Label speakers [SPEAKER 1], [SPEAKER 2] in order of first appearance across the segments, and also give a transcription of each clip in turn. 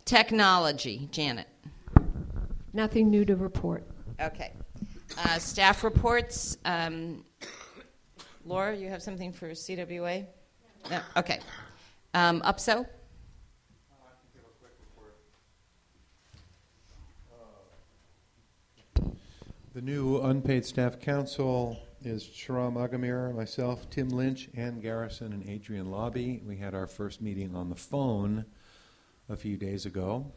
[SPEAKER 1] Technology, Janet.
[SPEAKER 2] Nothing new to report.
[SPEAKER 1] Okay. Staff reports. Laura, you have something for CWA? No? Okay. UPSO?
[SPEAKER 3] The new unpaid staff council is Sharam Agamir, myself, Tim Lynch, Ann Garrison, and Adrian Lobby. We had our first meeting on the phone a few days ago.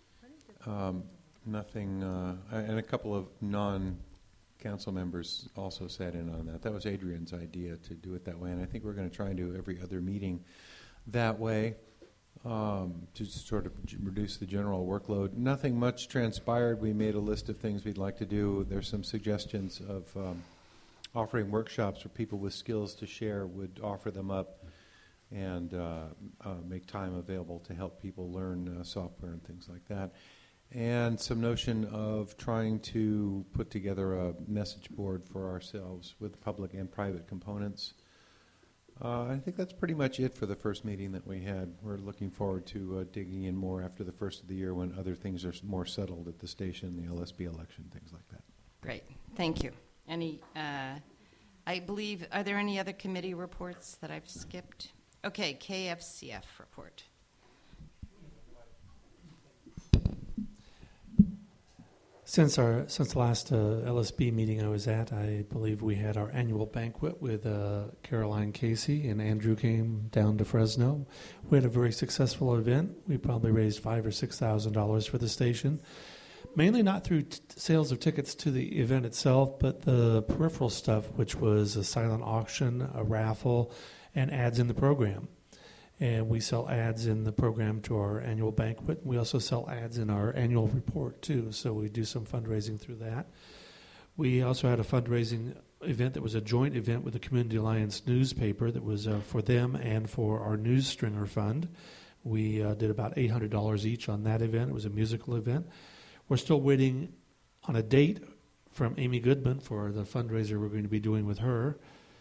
[SPEAKER 3] Nothing, and a couple of non-council members also sat in on that. That was Adrian's idea to do it that way, and I think we're going to try and do every other meeting that way. To sort of reduce the general workload. Nothing much transpired. We made a list of things we'd like to do. There's some suggestions of offering workshops for people with skills to share. Would offer them up and make time available to help people learn software and things like that. And some notion of trying to put together a message board for ourselves with public and private components. I think that's pretty much it for the first meeting that we had. We're looking forward to digging in more after the first of the year when other things are more settled at the station, the LSB election, things like that.
[SPEAKER 1] Great. Thank you. Any, I believe, are there any other committee reports that I've skipped? Okay, KFCF report.
[SPEAKER 4] Since the last LSB meeting I was at, I believe we had our annual banquet with Caroline Casey, and Andrew came down to Fresno. We had a very successful event. We probably raised $5,000 or $6,000 for the station, mainly not through sales of tickets to the event itself, but the peripheral stuff, which was a silent auction, a raffle, and ads in the program. And we sell ads in the program to our annual banquet. We also sell ads in our annual report, too, so we do some fundraising through that. We also had a fundraising event that was a joint event with the Community Alliance newspaper that was for them and for our News Stringer Fund. We did about $800 each on that event. It was a musical event. We're still waiting on a date from Amy Goodman for the fundraiser we're going to be doing with her.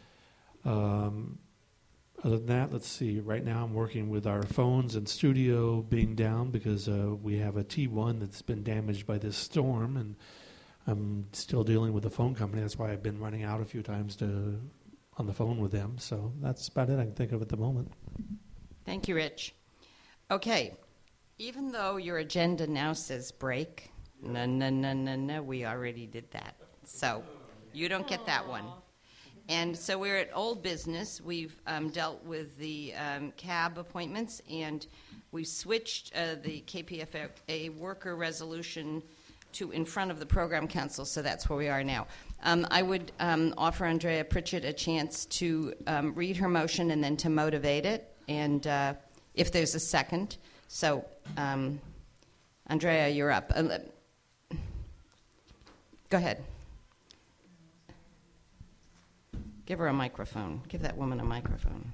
[SPEAKER 4] Other than that, let's see. Right now I'm working with our phones and studio being down because we have a T1 that's been damaged by this storm, and I'm still dealing with the phone company. That's why I've been running out a few times on the phone with them. So that's about it I can think of at the moment.
[SPEAKER 1] Thank you, Rich. Okay. Even though your agenda now says break, no, we already did that. So you don't get that one. And so we're at old business. We've dealt with the cab appointments, and we've switched the KPFA worker resolution to in front of the program council, so that's where we are now. I would offer Andrea Pritchett a chance to read her motion and then to motivate it, and if there's a second. So, Andrea, you're up. Go ahead. Give her a microphone. Give that woman a microphone.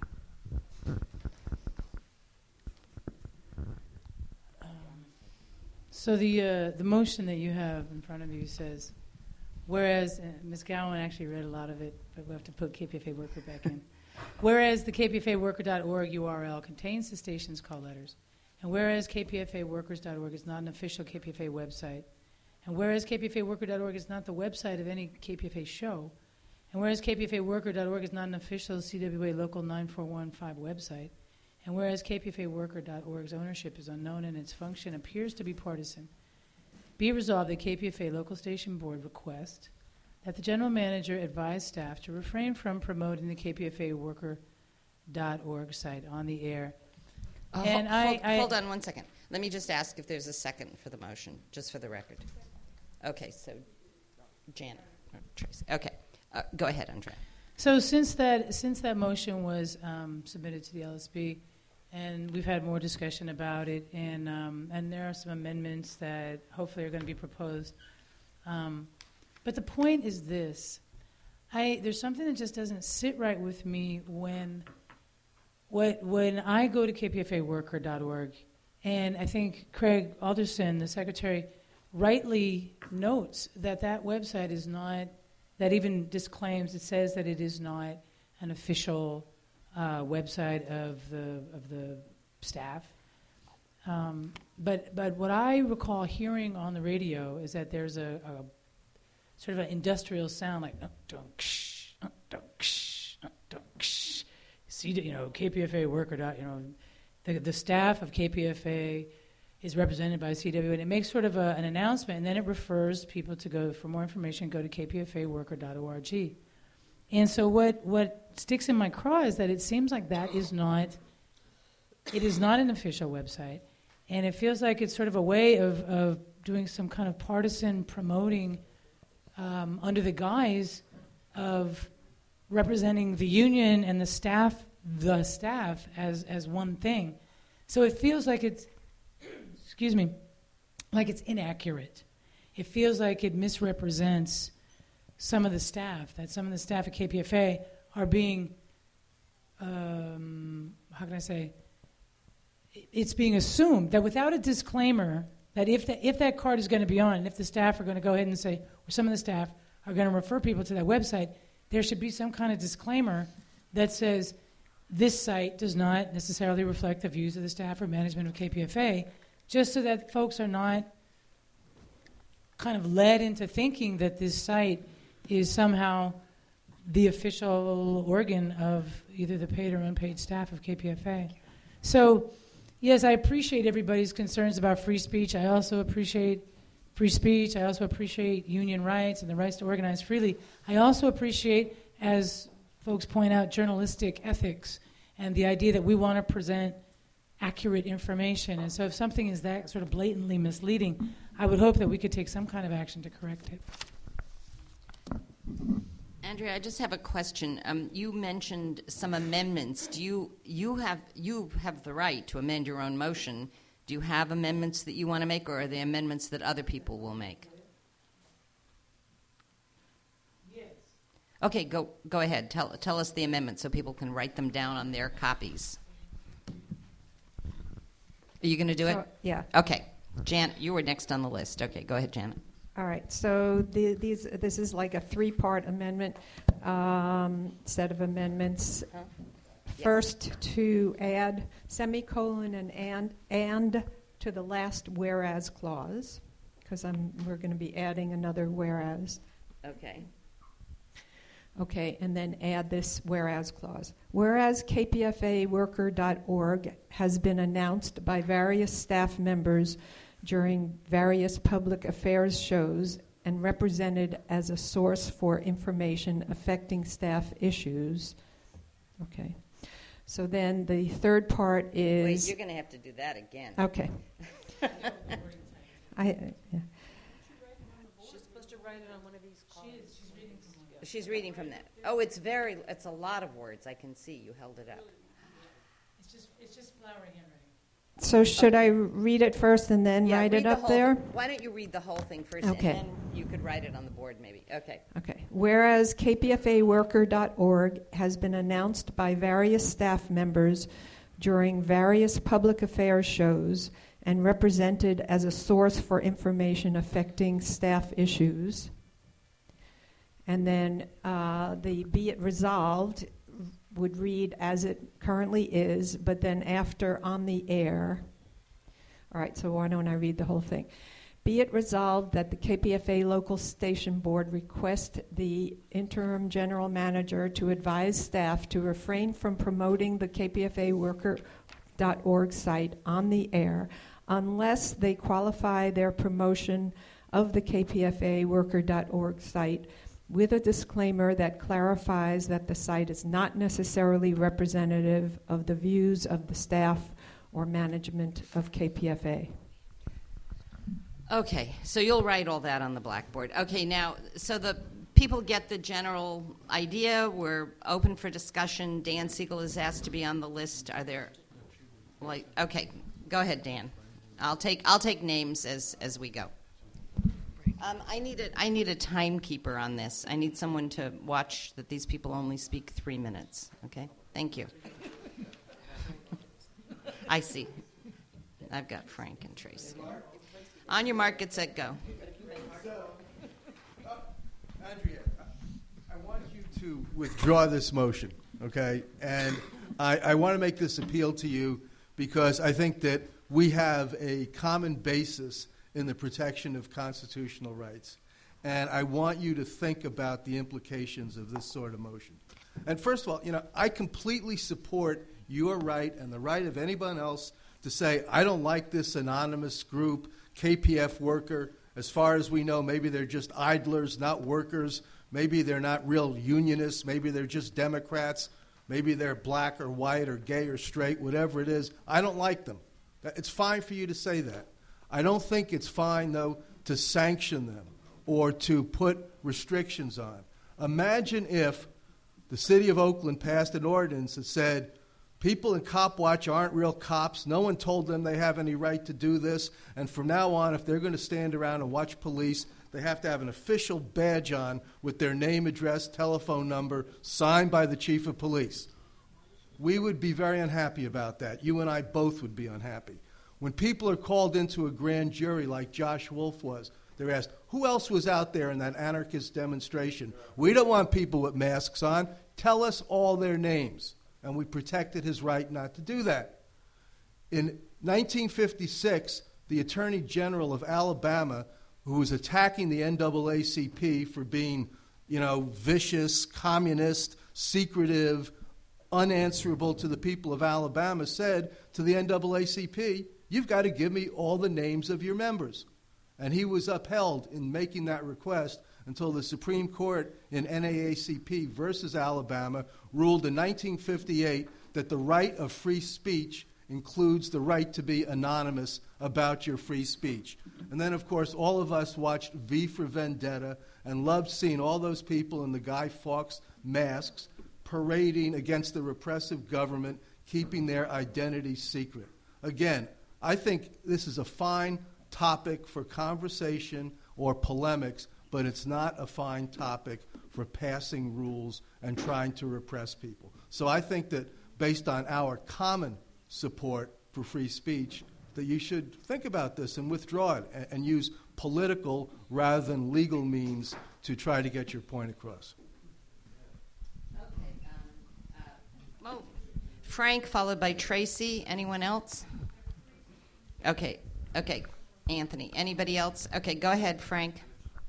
[SPEAKER 5] So the motion that you have in front of you says, whereas, Ms. Gowan actually read a lot of it, but we have to put KPFA Worker back in. Whereas the kpfaworker.org URL contains the station's call letters, and whereas kpfaworkers.org is not an official KPFA website, and whereas kpfaworker.org is not the website of any KPFA show, and whereas kpfaworker.org is not an official CWA Local 9415 website, and whereas kpfaworker.org's ownership is unknown and its function appears to be partisan, be resolved that KPFA Local Station Board request that the General Manager advise staff to refrain from promoting the kpfaworker.org site on the air.
[SPEAKER 1] Hold on one second. Let me just ask if there's a second for the motion, just for the record. Okay, so Janet or Tracy. Okay. Go ahead, Andrea.
[SPEAKER 5] So since that motion was submitted to the LSB, and we've had more discussion about it, and there are some amendments that hopefully are going to be proposed. But the point is this: there's something that just doesn't sit right with me when I go to kpfaworker.org, and I think Craig Alderson, the secretary, rightly notes that website is not. That even disclaims, it says that it is not an official website of the staff. But what I recall hearing on the radio is that there's a sort of an industrial sound like KPFA worker. The staff of KPFA is represented by CW, and it makes sort of an announcement, and then it refers people to go for more information. Go to kpfaworker.org. And so what sticks in my craw is that it seems like that is not. It is not an official website, and it feels like it's sort of a way of doing some kind of partisan promoting under the guise of representing the union and the staff as one thing. So it feels like it's, like it's inaccurate. It feels like it misrepresents some of the staff, that some of the staff at KPFA are being, how can I say, it's being assumed that without a disclaimer that if that card is going to be on, and if the staff are going to go ahead and say, or some of the staff are going to refer people to that website, there should be some kind of disclaimer that says this site does not necessarily reflect the views of the staff or management of KPFA, just so that folks are not kind of led into thinking that this site is somehow the official organ of either the paid or unpaid staff of KPFA. So, yes, I appreciate everybody's concerns about free speech. I also appreciate free speech. I also appreciate union rights and the rights to organize freely. I also appreciate, as folks point out, journalistic ethics and the idea that we want to present accurate information. And so if something is that sort of blatantly misleading, I would hope that we could take some kind of action to correct it.
[SPEAKER 1] Andrea, I just have a question. You mentioned some amendments. Do you have the right to amend your own motion? Do you have amendments that you want to make, or are they amendments that other people will make?
[SPEAKER 5] Yes.
[SPEAKER 1] Okay, go ahead. Tell us the amendments so people can write them down on their copies. Are you going to do it?
[SPEAKER 2] Yeah.
[SPEAKER 1] Okay. Janet, you were next on the list. Okay, go ahead, Janet.
[SPEAKER 2] All right, so this is like a three-part amendment, set of amendments. First, to add semicolon and to the last whereas clause, because we're going to be adding another whereas.
[SPEAKER 1] Okay.
[SPEAKER 2] Okay, and then add this whereas clause. Whereas kpfaworker.org has been announced by various staff members during various public affairs shows and represented as a source for information affecting staff issues. Okay. So then the third part is...
[SPEAKER 1] Wait, you're going to have to do that again.
[SPEAKER 2] Okay. Yeah.
[SPEAKER 6] She's supposed to write it on one of these cards.
[SPEAKER 1] She's reading from that. Oh, it's a lot of words. I can see. You held it up.
[SPEAKER 5] It's just flowery handwriting.
[SPEAKER 2] So should I read it first and then write it up there?
[SPEAKER 1] Why don't you read the whole thing first,
[SPEAKER 2] Okay.
[SPEAKER 1] and then you could write it on the board maybe. Okay.
[SPEAKER 2] Okay. Whereas kpfaworker.org has been announced by various staff members during various public affairs shows and represented as a source for information affecting staff issues. And then the be it resolved would read as it currently is, but then after on the air. All right, so why don't I read the whole thing? Be it resolved that the KPFA local station board request the interim general manager to advise staff to refrain from promoting the kpfaworker.org site on the air unless they qualify their promotion of the kpfaworker.org site with a disclaimer that clarifies that the site is not necessarily representative of the views of the staff or management of KPFA.
[SPEAKER 1] Okay, so you'll write all that on the blackboard. Okay, now, so the people get the general idea. We're open for discussion. Dan Siegel is asked to be on the list. Are there, okay, go ahead, Dan. I'll take names as we go. I need a timekeeper on this. I need someone to watch that these people only speak 3 minutes. Okay, thank you. I see. I've got Frank and Tracy. On your mark, get set, go.
[SPEAKER 7] Andrea, I want you to withdraw this motion, okay? And I want to make this appeal to you because I think that we have a common basis in the protection of constitutional rights. And I want you to think about the implications of this sort of motion. And first of all, I completely support your right and the right of anyone else to say, I don't like this anonymous group, KPF worker. As far as we know, maybe they're just idlers, not workers. Maybe they're not real unionists. Maybe they're just Democrats. Maybe they're black or white or gay or straight, whatever it is. I don't like them. It's fine for you to say that. I don't think it's fine, though, to sanction them or to put restrictions on. Imagine if the city of Oakland passed an ordinance that said, people in Cop Watch aren't real cops. No one told them they have any right to do this. And from now on, if they're going to stand around and watch police, they have to have an official badge on with their name, address, telephone number, signed by the chief of police. We would be very unhappy about that. You and I both would be unhappy. When people are called into a grand jury like Josh Wolf was, they're asked, who else was out there in that anarchist demonstration? We don't want people with masks on. Tell us all their names. And we protected his right not to do that. In 1956, the Attorney General of Alabama, who was attacking the NAACP for being, vicious, communist, secretive, unanswerable to the people of Alabama, said to the NAACP, you've got to give me all the names of your members. And he was upheld in making that request until the Supreme Court in NAACP versus Alabama ruled in 1958 that the right of free speech includes the right to be anonymous about your free speech. And then, of course, all of us watched V for Vendetta and loved seeing all those people in the Guy Fawkes masks parading against the repressive government, keeping their identity secret. Again, I think this is a fine topic for conversation or polemics, but it's not a fine topic for passing rules and trying to repress people. So I think that based on our common support for free speech, that you should think about this and withdraw it and use political rather than legal means to try to get your point across.
[SPEAKER 1] Okay. Frank, followed by Tracy. Anyone else? Okay. Anthony. Anybody else? Okay, go ahead, Frank.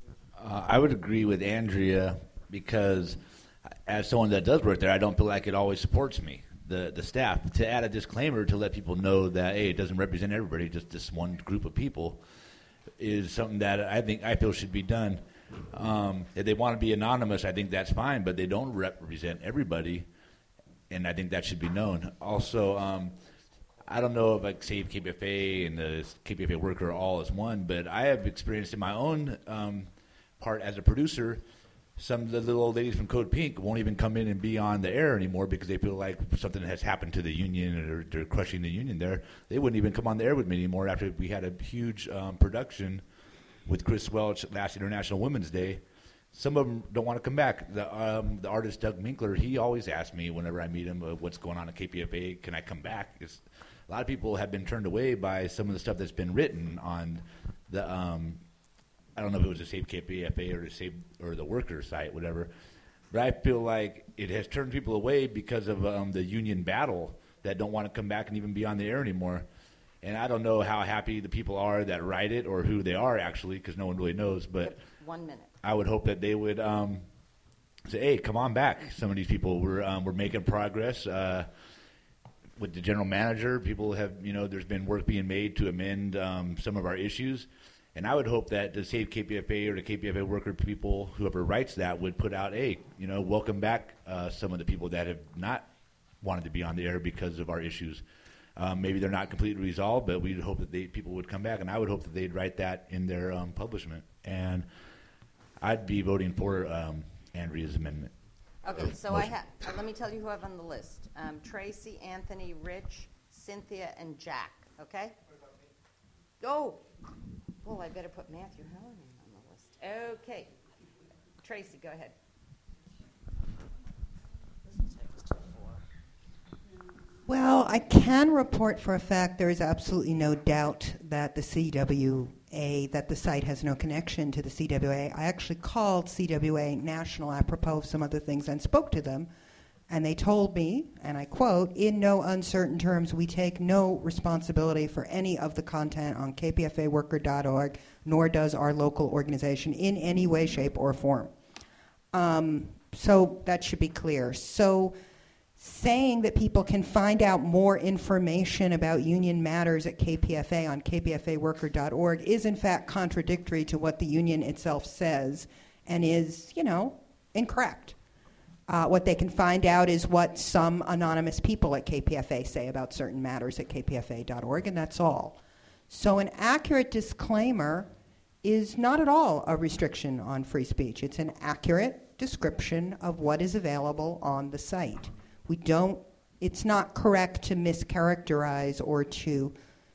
[SPEAKER 8] I would agree with Andrea because as someone that does work there, I don't feel like it always supports me, the staff. To add a disclaimer to let people know that, hey, it doesn't represent everybody, just this one group of people, is something that I feel should be done. If they want to be anonymous, I think that's fine, but they don't represent everybody, and I think that should be known. Also, I don't know if Save KPFA and the KPFA worker are all as one, but I have experienced in my own part as a producer, some of the little old ladies from Code Pink won't even come in and be on the air anymore because they feel like something has happened to the union or they're crushing the union there. They wouldn't even come on the air with me anymore after we had a huge production with Chris Welch last International Women's Day. Some of them don't want to come back. The artist Doug Minkler, he always asks me whenever I meet him, what's going on at KPFA, can I come back? Because a lot of people have been turned away by some of the stuff that's been written on the I don't know if it was the Save KPFA or the worker site, whatever. But I feel like it has turned people away because of the union battle that don't want to come back and even be on the air anymore. And I don't know how happy the people are that write it or who they are actually, because no one really knows. But
[SPEAKER 1] 1 minute.
[SPEAKER 8] I would hope that they would say, "Hey, come on back." Some of these people we're making progress with the general manager. People have, there's been work being made to amend some of our issues. And I would hope that the Save KPFA or the KPFA worker people, whoever writes that, would put out, hey, welcome back some of the people that have not wanted to be on the air because of our issues. Maybe they're not completely resolved, but we'd hope that people would come back, and I would hope that they'd write that in their publishment. And I'd be voting for Andrea's amendment.
[SPEAKER 1] Okay, so let me tell you who I have on the list. Tracy, Anthony, Rich, Cynthia, and Jack, okay? Go! Well, I better put Matthew Hallinan on the list. Okay. Tracy, go ahead.
[SPEAKER 9] Well, I can report for a fact there is absolutely no doubt that the CWA, that the site has no connection to the CWA. I actually called CWA National apropos of some other things and spoke to them. And they told me, and I quote, "In no uncertain terms, we take no responsibility for any of the content on kpfaworker.org, nor does our local organization in any way, shape, or form." So that should be clear. So saying that people can find out more information about union matters at KPFA on kpfaworker.org is in fact contradictory to what the union itself says and is, incorrect. What they can find out is what some anonymous people at KPFA say about certain matters at kpfa.org, and that's all. So an accurate disclaimer is not at all a restriction on free speech. It's an accurate description of what is available on the site. It's not correct to mischaracterize or to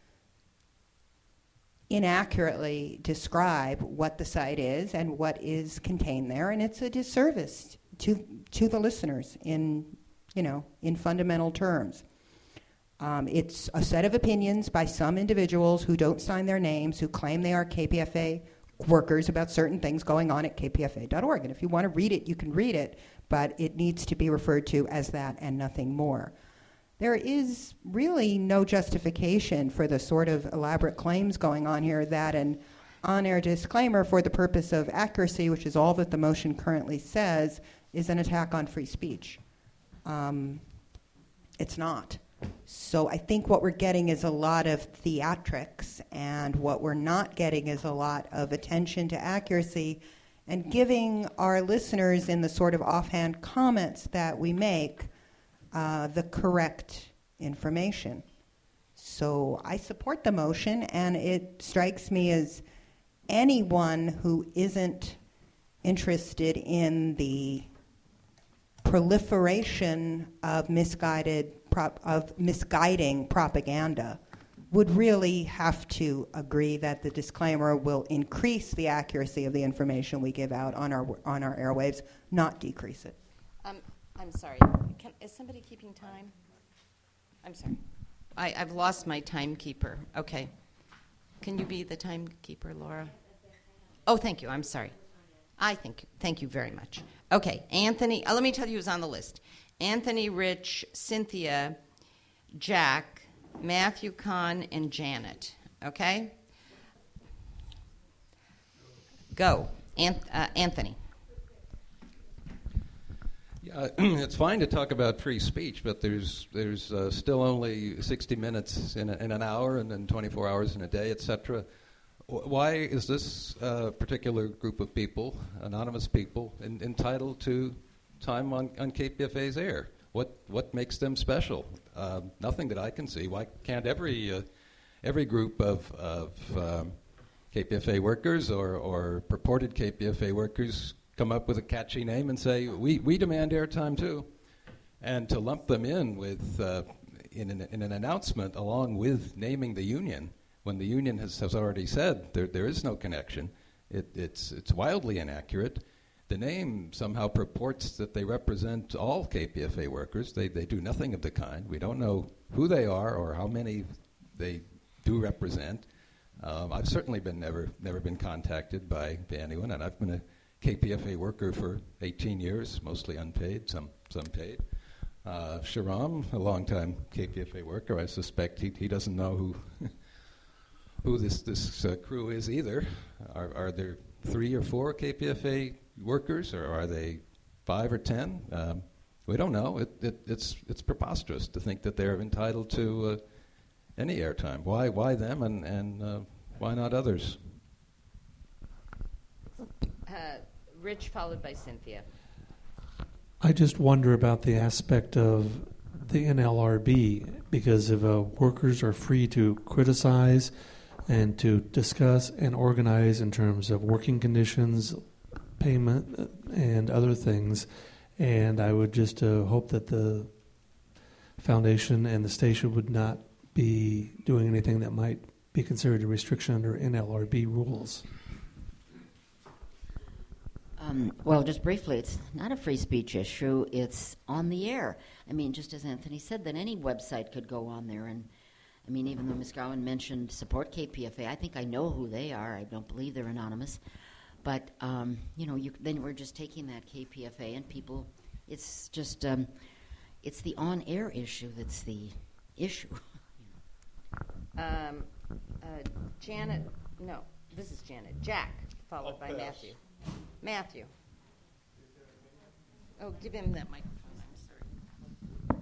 [SPEAKER 9] inaccurately describe what the site is and what is contained there, and it's a disservice to the listeners in fundamental terms. It's a set of opinions by some individuals who don't sign their names, who claim they are KPFA workers about certain things going on at kpfa.org. And if you want to read it, you can read it, but it needs to be referred to as that and nothing more. There is really no justification for the sort of elaborate claims going on here that an on-air disclaimer for the purpose of accuracy, which is all that the motion currently says, is an attack on free speech. It's not. So I think what we're getting is a lot of theatrics, and what we're not getting is a lot of attention to accuracy and giving our listeners in the sort of offhand comments that we make the correct information. So I support the motion, and it strikes me as anyone who isn't interested in the proliferation of misguiding propaganda would really have to agree that the disclaimer will increase the accuracy of the information we give out on our airwaves, not decrease it.
[SPEAKER 1] I'm sorry. Is somebody keeping time? I'm sorry. I've lost my timekeeper. Okay. Can you be the timekeeper, Laura? Oh, thank you. I'm sorry. Thank you very much. Okay, Anthony, let me tell you who's on the list. Anthony, Rich, Cynthia, Jack, Matthew, Kahn, and Janet. Okay? Go. Anthony.
[SPEAKER 10] Yeah, it's fine to talk about free speech, but there's still only 60 minutes in an hour and then 24 hours in a day, etc. Why is this particular group of people, anonymous people, entitled to time on KPFA's air? What makes them special? Nothing that I can see. Why can't every group of KPFA workers or purported KPFA workers come up with a catchy name and say, we demand airtime too? And to lump them in with in an announcement along with naming the union, when the union has already said there is no connection, it's wildly inaccurate. The name somehow purports that they represent all KPFA workers. They do nothing of the kind. We don't know who they are or how many they do represent. I've certainly never been contacted by anyone, and I've been a KPFA worker for 18 years, mostly unpaid, some paid. Sharam, a longtime KPFA worker, I suspect he doesn't know who this crew is either. Are there 3 or 4 KPFA workers, or are they 5 or 10? We don't know. It's preposterous to think that they're entitled to any airtime. Why them and why not others?
[SPEAKER 1] Rich, followed by Cynthia.
[SPEAKER 4] I just wonder about the aspect of the NLRB, because if workers are free to criticize and to discuss and organize in terms of working conditions, payment, and other things, and I would just hope that the foundation and the station would not be doing anything that might be considered a restriction under NLRB rules.
[SPEAKER 11] Well, just briefly, it's not a free speech issue. It's on the air. I mean, just as Anthony said, that any website could go on there. And, I mean, even though Ms. Gowan mentioned support KPFA, I think I know who they are. I don't believe they're anonymous. But, then we're just taking that KPFA and people, it's just it's the on-air issue that's the issue.
[SPEAKER 1] Janet, no, this is Janet. Jack, followed by Matthew. Matthew. Oh, give him that microphone. I'm sorry.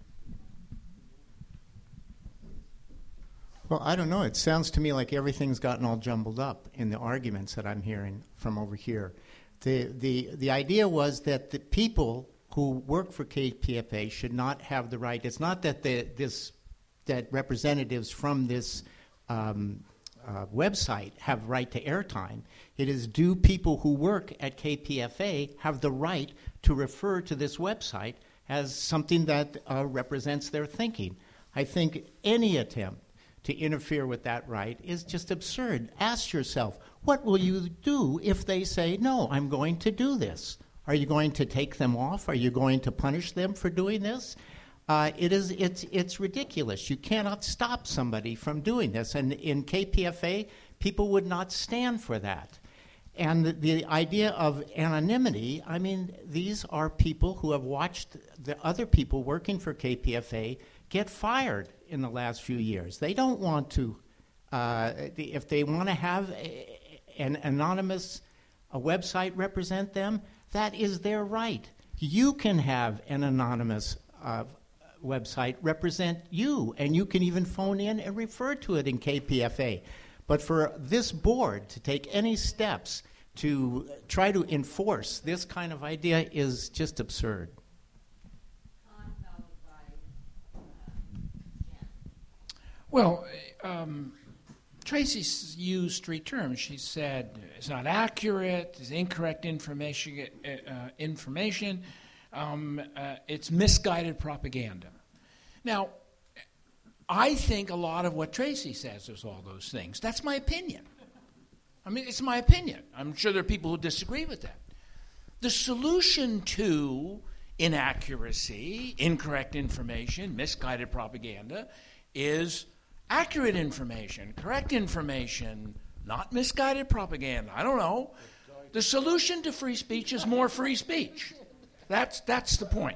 [SPEAKER 12] Well, I don't know. It sounds to me like everything's gotten all jumbled up in the arguments that I'm hearing from over here. The idea was that the people who work for KPFA should not have the right. It's not that that representatives from this website have right to airtime. It is, do people who work at KPFA have the right to refer to this website as something that represents their thinking? I think any attempt to interfere with that right is just absurd. Ask yourself, what will you do if they say, no, I'm going to do this? Are you going to take them off? Are you going to punish them for doing this? It's ridiculous. You cannot stop somebody from doing this. And in KPFA, people would not stand for that. And the idea of anonymity, I mean, these are people who have watched the other people working for KPFA get fired in the last few years. They don't want to, if they want to have an anonymous website represent them, that is their right. You can have an anonymous website represent you, and you can even phone in and refer to it in KPFA. But for this board to take any steps to try to enforce this kind of idea is just absurd.
[SPEAKER 13] Well, Tracy used three terms. She said it's not accurate, it's incorrect information, it's misguided propaganda. Now, I think a lot of what Tracy says is all those things. That's my opinion. I mean, it's my opinion. I'm sure there are people who disagree with that. The solution to inaccuracy, incorrect information, misguided propaganda is accurate information, correct information, not misguided propaganda. I don't know. The solution to free speech is more free speech. That's the point.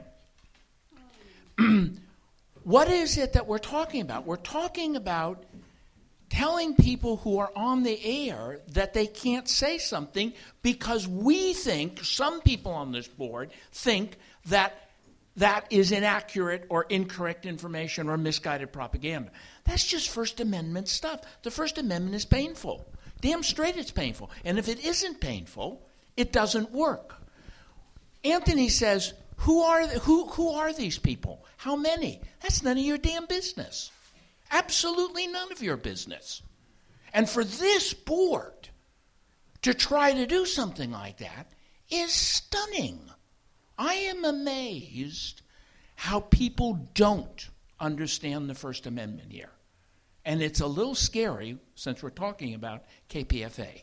[SPEAKER 13] What is it that we're talking about? We're talking about telling people who are on the air that they can't say something because we think, some people on this board think that that is inaccurate or incorrect information or misguided propaganda. That's just First Amendment stuff. The First Amendment is painful. Damn straight it's painful. And if it isn't painful, it doesn't work. Anthony says, who are these people? How many? That's none of your damn business. Absolutely none of your business. And for this board to try to do something like that is stunning. I am amazed how people don't understand the First Amendment here. And it's a little scary since we're talking about KPFA.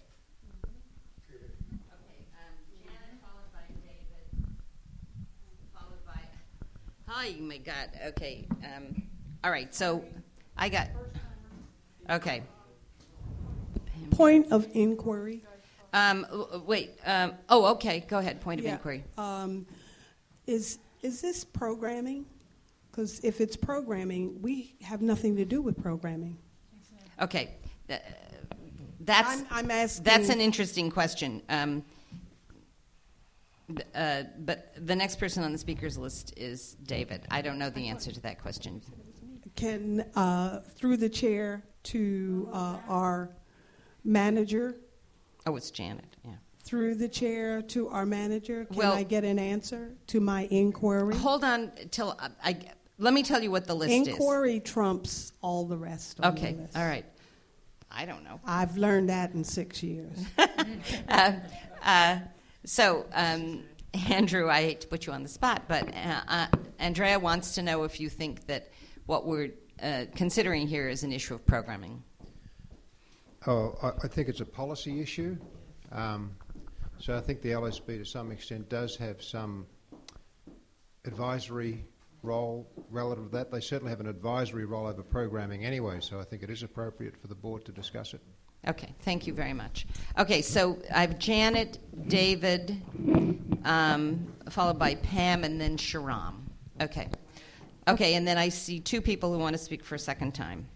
[SPEAKER 1] Oh, my God. Okay. All right. So I got. Okay.
[SPEAKER 6] Point of inquiry.
[SPEAKER 1] Wait. Okay. Go ahead. Point of inquiry.
[SPEAKER 6] Is this programming? Because if it's programming, we have nothing to do with programming.
[SPEAKER 1] Okay.
[SPEAKER 6] I'm asking.
[SPEAKER 1] That's an interesting question. But the next person on the speaker's list is David. I don't know the answer to that question.
[SPEAKER 6] Can, through the chair to our manager.
[SPEAKER 1] Oh, it's Janet, yeah.
[SPEAKER 6] Through the chair to our manager, can I get an answer to my inquiry?
[SPEAKER 1] Hold on till let me tell you what the list is.
[SPEAKER 6] Inquiry trumps all the rest on the list.
[SPEAKER 1] All right. I don't know.
[SPEAKER 6] I've learned that in 6 years.
[SPEAKER 1] So, Andrew, I hate to put you on the spot, but Andrea wants to know if you think that what we're considering here is an issue of programming.
[SPEAKER 14] Oh, I think it's a policy issue. So I think the LSB, to some extent, does have some advisory role relative to that. They certainly have an advisory role over programming anyway, so I think it is appropriate for the board to discuss it.
[SPEAKER 1] Okay, thank you very much. Okay, so I have Janet, David, followed by Pam, and then Sharam. Okay. Okay, and then I see two people who want to speak for a second time.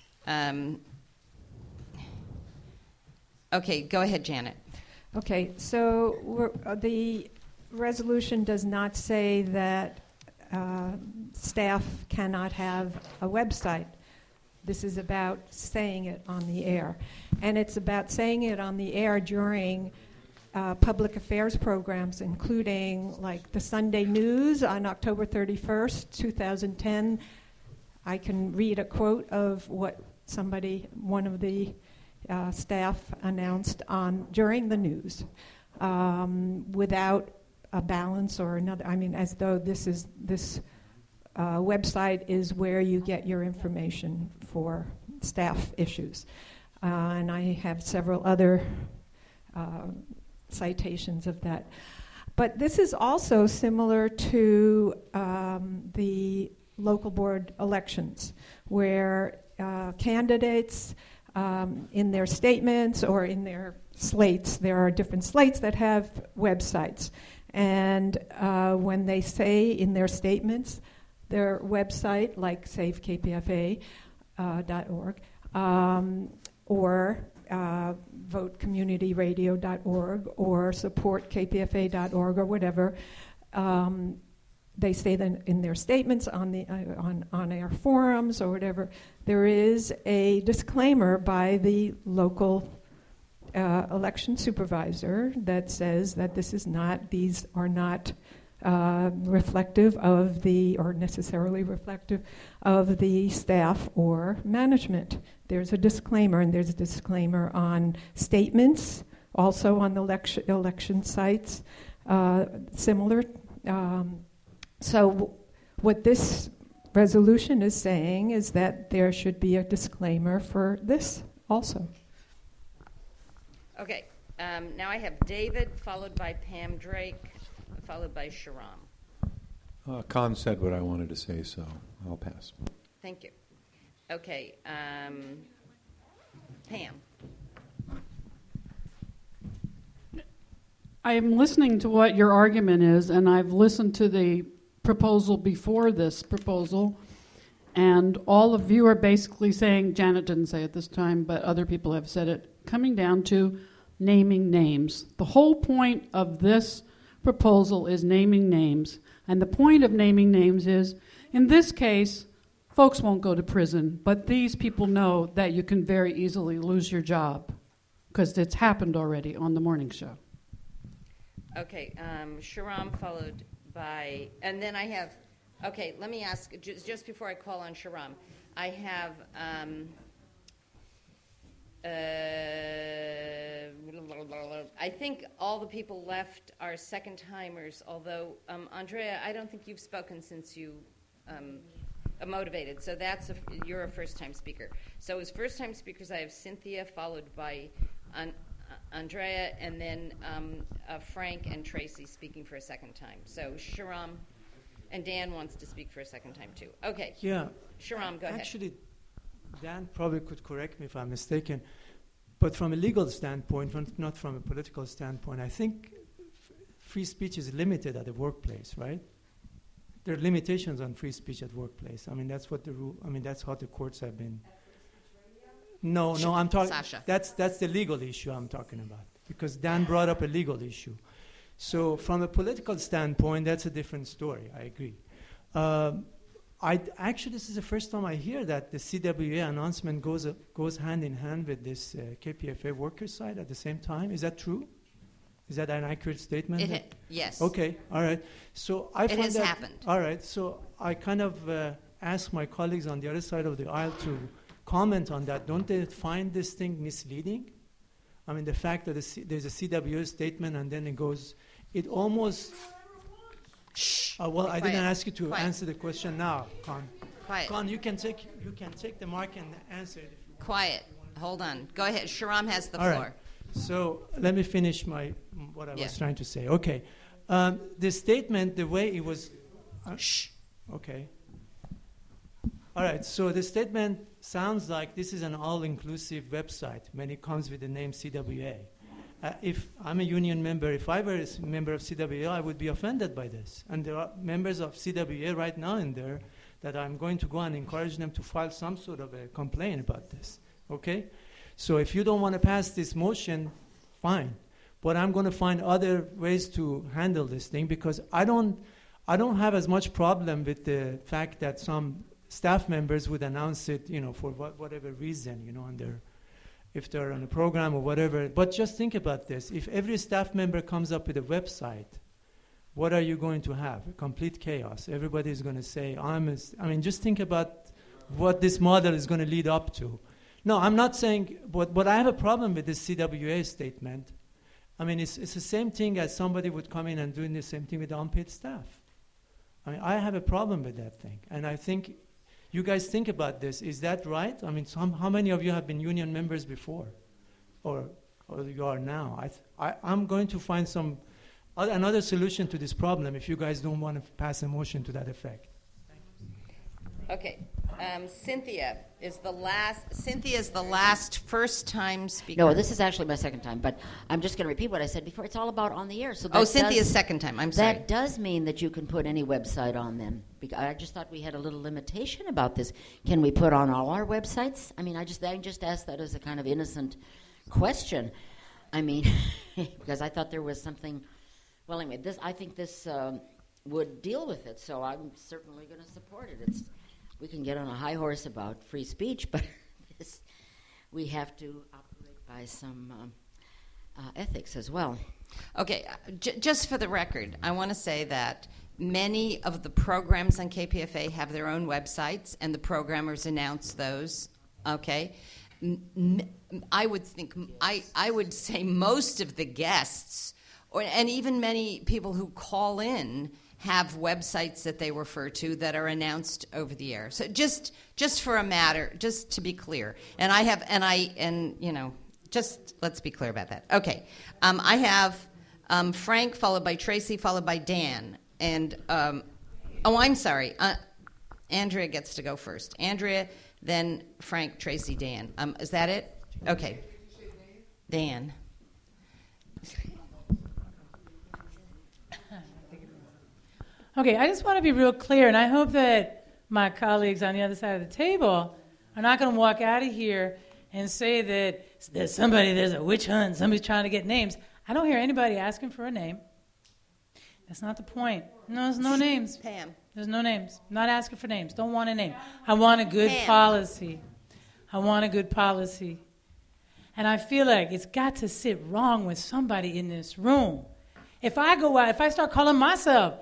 [SPEAKER 1] Okay, go ahead, Janet.
[SPEAKER 2] Okay, so the resolution does not say that staff cannot have a website. This is about saying it on the air. And it's about saying it on the air during public affairs programs, including like the Sunday News on October 31st, 2010. I can read a quote of what one of the staff announced during the news, without a balance or another. I mean, as though this website is where you get your information for staff issues. And I have several other citations of that. But this is also similar to the local board elections, where candidates in their statements or in their slates, there are different slates that have websites. And when they say in their statements, their website, like savekpfa.org, or votecommunityradio.org, or supportkpfa.org, or whatever, they say that in their statements on air forums or whatever, there is a disclaimer by the local election supervisor that says that these are not reflective of or necessarily reflective of the staff or management. There's a disclaimer, and there's a disclaimer on statements, also on the election sites, similar. So what this resolution is saying is that there should be a disclaimer for this also.
[SPEAKER 1] Okay, now I have David, followed by Pam Drake, followed by Sharam.
[SPEAKER 3] Con said what I wanted to say, so I'll pass.
[SPEAKER 1] Thank you. Okay, Pam.
[SPEAKER 15] I am listening to what your argument is, and I've listened to the proposal before this proposal, and all of you are basically saying, Janet didn't say it this time, but other people have said it, coming down to naming names. The whole point of this proposal is naming names, and the point of naming names is, in this case, folks won't go to prison, but these people know that you can very easily lose your job, because it's happened already on the morning show.
[SPEAKER 1] Okay, Sharam, followed by, and then I have, okay, let me ask, just before I call on Sharam, I have, I think all the people left are second-timers, although, Andrea, I don't think you've spoken since you motivated, so you're a first-time speaker. So as first-time speakers, I have Cynthia, followed by Andrea, and then Frank and Tracy speaking for a second time. So Sharam, and Dan wants to speak for a second time too. Okay.
[SPEAKER 16] Yeah.
[SPEAKER 1] Sharam, go ahead.
[SPEAKER 16] Actually, Dan probably could correct me if I'm mistaken, but from a legal standpoint, not from a political standpoint, I think free speech is limited at the workplace, right? There are limitations on free speech at workplace. I mean, that's what that's how the courts have been. No, I'm talking.
[SPEAKER 1] Sasha.
[SPEAKER 16] That's the legal issue I'm talking about, because Dan brought up a legal issue. So from a political standpoint, that's a different story. I agree. Actually, this is the first time I hear that the CWA announcement goes hand in hand with this KPFA workers' side at the same time. Is that true? Is that an accurate statement?
[SPEAKER 1] Yes.
[SPEAKER 16] Okay. All right. So I find
[SPEAKER 1] has happened.
[SPEAKER 16] All right. So I kind of ask my colleagues on the other side of the aisle to comment on that. Don't they find this thing misleading? I mean, the fact that there's a CWA statement and then it almost. Well, I didn't ask you to answer the question now, Con.
[SPEAKER 1] Quiet.
[SPEAKER 16] Con, you can take the mic and answer it.
[SPEAKER 1] Quiet. Hold on. Go ahead. Sharam has the
[SPEAKER 16] All
[SPEAKER 1] floor.
[SPEAKER 16] Right. So let me finish what I was trying to say. Okay. The statement, the way it was. Okay. All right. So the statement sounds like this is an all-inclusive website when it comes with the name CWA. If I'm a union member, if I were a member of CWA, I would be offended by this. And there are members of CWA right now in there that I'm going to go and encourage them to file some sort of a complaint about this. Okay? So if you don't want to pass this motion, fine. But I'm going to find other ways to handle this thing, because I don't have as much problem with the fact that some staff members would announce it, for whatever reason, if they're on a program or whatever. But just think about this. If every staff member comes up with a website, what are you going to have? Complete chaos. Everybody's going to say, just think about what this model is going to lead up to. No, I'm not saying, but I have a problem with this CWA statement. It's the same thing as somebody would come in and doing the same thing with the unpaid staff. I have a problem with that thing. And I think you guys think about this. Is that right? How many of you have been union members before? Or you are now? I'm going to find another solution to this problem if you guys don't want to pass a motion to that effect.
[SPEAKER 1] Okay. Cynthia is the last first-time speaker.
[SPEAKER 11] No, this is actually my second time, but I'm just going to repeat what I said before. It's all about on the air. So
[SPEAKER 1] Cynthia's second time. I'm sorry.
[SPEAKER 11] That does mean that you can put any website on them. I just thought we had a little limitation about this. Can we put on all our websites? I just asked that as a kind of innocent question. Because I thought there was something. Well, anyway, I think this would deal with it, so I'm certainly going to support it. We can get on a high horse about free speech, but we have to operate by some ethics as well.
[SPEAKER 1] Okay, just for the record, I want to say that many of the programs on KPFA have their own websites, and the programmers announce those. Okay, I would say most of the guests, and even many people who call in, have websites that they refer to that are announced over the air. So just for a matter, just to be clear, just let's be clear about that. Okay, I have Frank followed by Tracy followed by Dan, and I'm sorry, Andrea gets to go first. Andrea, then Frank, Tracy, Dan. Is that it? Okay, Dan.
[SPEAKER 5] Okay, I just want to be real clear, and I hope that my colleagues on the other side of the table are not going to walk out of here and say that there's a witch hunt, somebody's trying to get names. I don't hear anybody asking for a name. That's not the point. No, there's no names.
[SPEAKER 1] Pam.
[SPEAKER 5] There's no names. I'm not asking for names. Don't want a name. I want a good policy. I want a good policy. And I feel like it's got to sit wrong with somebody in this room. If I go out, if I start calling myself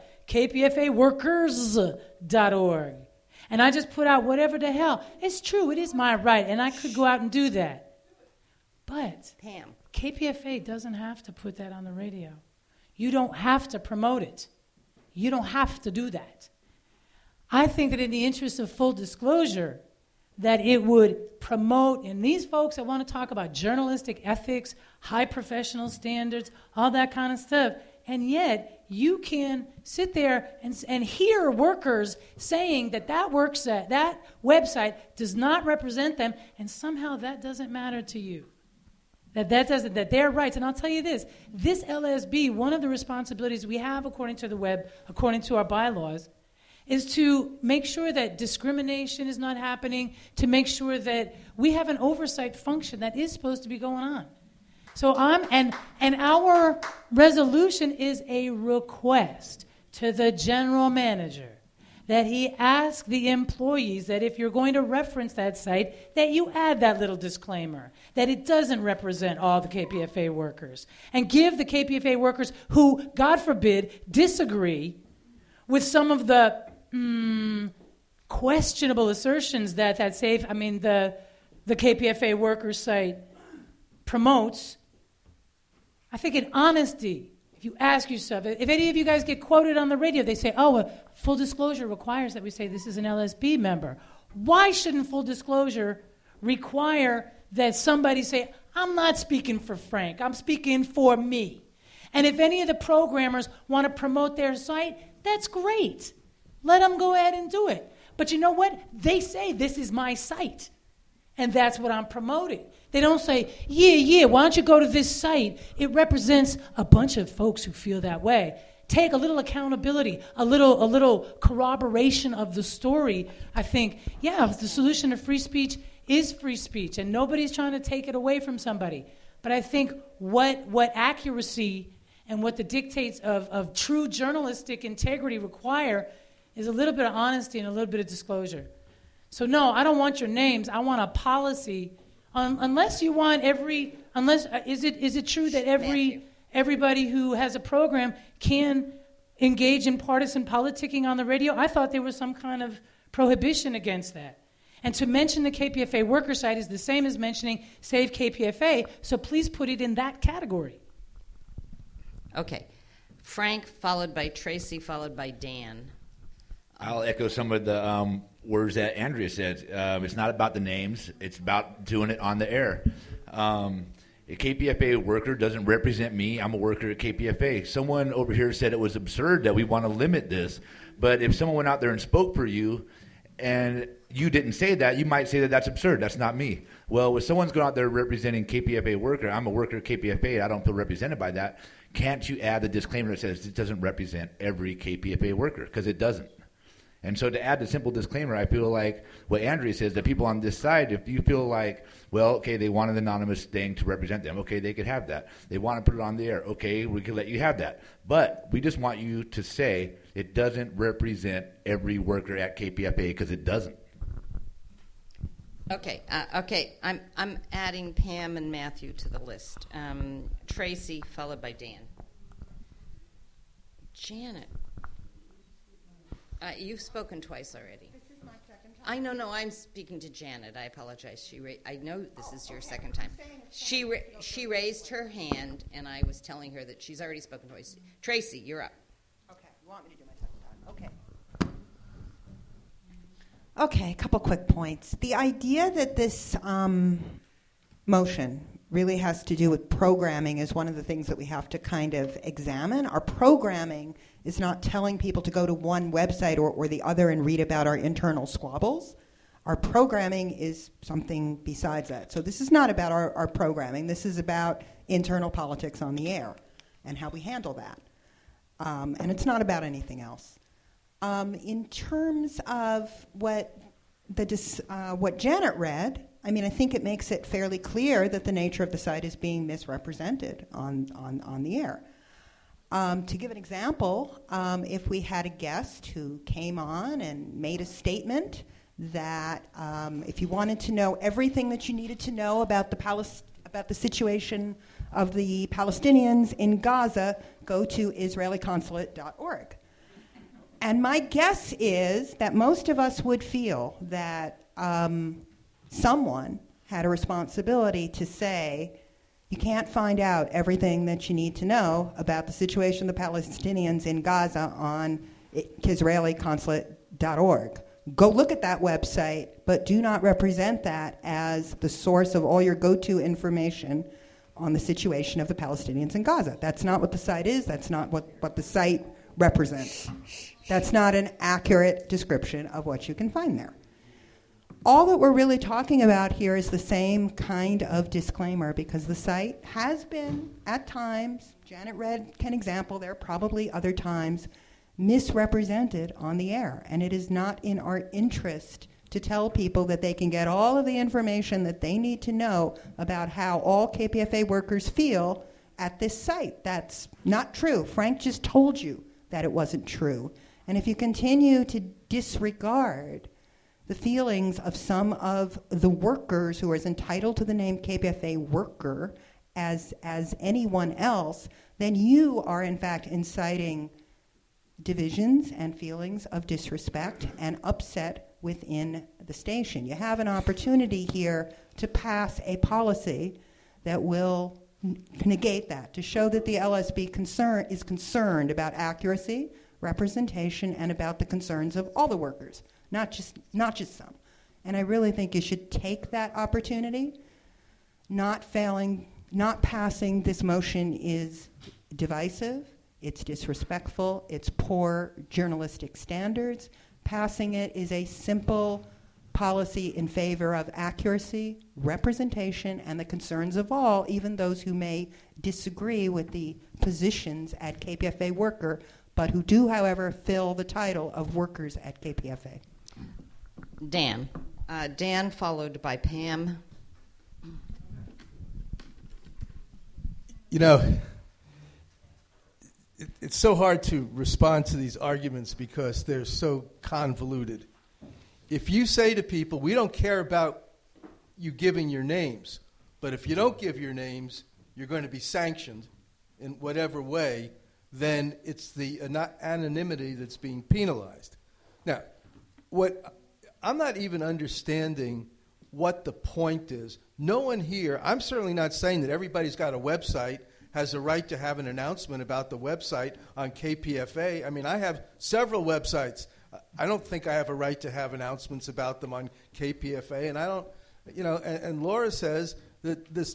[SPEAKER 5] KPFAworkers.org, and I just put out whatever the hell, it's true, it is my right, and I could go out and do that. But
[SPEAKER 1] Pam,
[SPEAKER 5] KPFA doesn't have to put that on the radio. You don't have to promote it. You don't have to do that. I think that in the interest of full disclosure, that it would promote, and these folks that want to talk about journalistic ethics, high professional standards, all that kind of stuff, and yet you can sit there and hear workers saying that website does not represent them, and somehow that doesn't matter to you. That their rights, and I'll tell you this LSB, one of the responsibilities we have according to our bylaws, is to make sure that discrimination is not happening, to make sure that we have an oversight function that is supposed to be going on. So and our resolution is a request to the general manager that he ask the employees that if you're going to reference that site, that you add that little disclaimer, that it doesn't represent all the KPFA workers, and give the KPFA workers who, God forbid, disagree with some of the questionable assertions that the KPFA workers site promotes. I think in honesty, if you ask yourself, if any of you guys get quoted on the radio, they say, full disclosure requires that we say this is an LSB member. Why shouldn't full disclosure require that somebody say, I'm not speaking for Frank, I'm speaking for me? And if any of the programmers want to promote their site, that's great. Let them go ahead and do it. But you know what? They say, this is my site. And that's what I'm promoting. They don't say, why don't you go to this site? It represents a bunch of folks who feel that way. take a little accountability, a little corroboration of the story, I think, yeah, the solution to free speech is free speech, and nobody's trying to take it away from somebody. But I think what accuracy and what the dictates of true journalistic integrity require is a little bit of honesty and a little bit of disclosure. So no, I don't want your names. I want a policy. Unless you want is it true that everybody who has a program can engage in partisan politicking on the radio? I thought there was some kind of prohibition against that. And to mention the KPFA worker site is the same as mentioning Save KPFA, so please put it in that category.
[SPEAKER 1] Okay. Frank, followed by Tracy, followed by Dan.
[SPEAKER 8] I'll echo some of the words that Andrea said. It's not about the names. It's about doing it on the air. A KPFA worker doesn't represent me. I'm a worker at KPFA. Someone over here said it was absurd that we want to limit this. But if someone went out there and spoke for you and you didn't say that, you might say that that's absurd. That's not me. Well, if someone's going out there representing KPFA worker, I'm a worker at KPFA, I don't feel represented by that, can't you add the disclaimer that says it doesn't represent every KPFA worker? Because it doesn't. And so to add the simple disclaimer, I feel like what Andrea says, the people on this side, if you feel like, well, okay, they want an anonymous thing to represent them, okay, they could have that. They want to put it on the air, okay, we could let you have that. But we just want you to say it doesn't represent every worker at KPFA, because it doesn't.
[SPEAKER 1] Okay, I'm adding Pam and Matthew to the list. Tracy, followed by Dan. Janet. You've spoken twice already. This is my second time. No, I'm speaking to Janet. I apologize. I know this is your second time. She raised her hand, and I was telling her that she's already spoken twice. Tracy, you're up.
[SPEAKER 9] Okay, you want me to do my second time? Okay. Okay, a couple quick points. The idea that this motion really has to do with programming is one of the things that we have to kind of examine. Our programming is not telling people to go to one website or the other and read about our internal squabbles. Our programming is something besides that. So this is not about our programming. This is about internal politics on the air and how we handle that. And it's not about anything else. In terms of what Janet read, I mean, I think it makes it fairly clear that the nature of the site is being misrepresented on the air. To give an example, if we had a guest who came on and made a statement that if you wanted to know everything that you needed to know about the situation of the Palestinians in Gaza, go to israeliconsulate.org. And my guess is that most of us would feel that someone had a responsibility to say, you can't find out everything that you need to know about the situation of the Palestinians in Gaza on israeliconsulate.org. Go look at that website, but do not represent that as the source of all your go-to information on the situation of the Palestinians in Gaza. That's not what the site is. That's not what the site represents. That's not an accurate description of what you can find there. All that we're really talking about here is the same kind of disclaimer, because the site has been, at times, Janet read an example, there are probably other times, misrepresented on the air. And it is not in our interest to tell people that they can get all of the information that they need to know about how all KPFA workers feel at this site. That's not true. Frank just told you that it wasn't true. And if you continue to disregard the feelings of some of the workers who are as entitled to the name KPFA worker as anyone else, then you are in fact inciting divisions and feelings of disrespect and upset within the station. You have an opportunity here to pass a policy that will negate that, to show that the LSB is concerned about accuracy, representation, and about the concerns of all the workers. Not just some. And I really think you should take that opportunity. Not passing this motion is divisive, it's disrespectful, it's poor journalistic standards. Passing it is a simple policy in favor of accuracy, representation, and the concerns of all, even those who may disagree with the positions at KPFA Worker, but who do, however, fill the title of workers at KPFA.
[SPEAKER 1] Dan. Dan, followed by Pam.
[SPEAKER 7] You know, it's so hard to respond to these arguments because they're so convoluted. If you say to people, we don't care about you giving your names, but if you don't give your names, you're going to be sanctioned in whatever way, then it's the anonymity that's being penalized. Now, I'm not even understanding what the point is. No one here, I'm certainly not saying that everybody's got a website has a right to have an announcement about the website on KPFA. I mean, I have several websites. I don't think I have a right to have announcements about them on KPFA, and I don't, and Laura says that this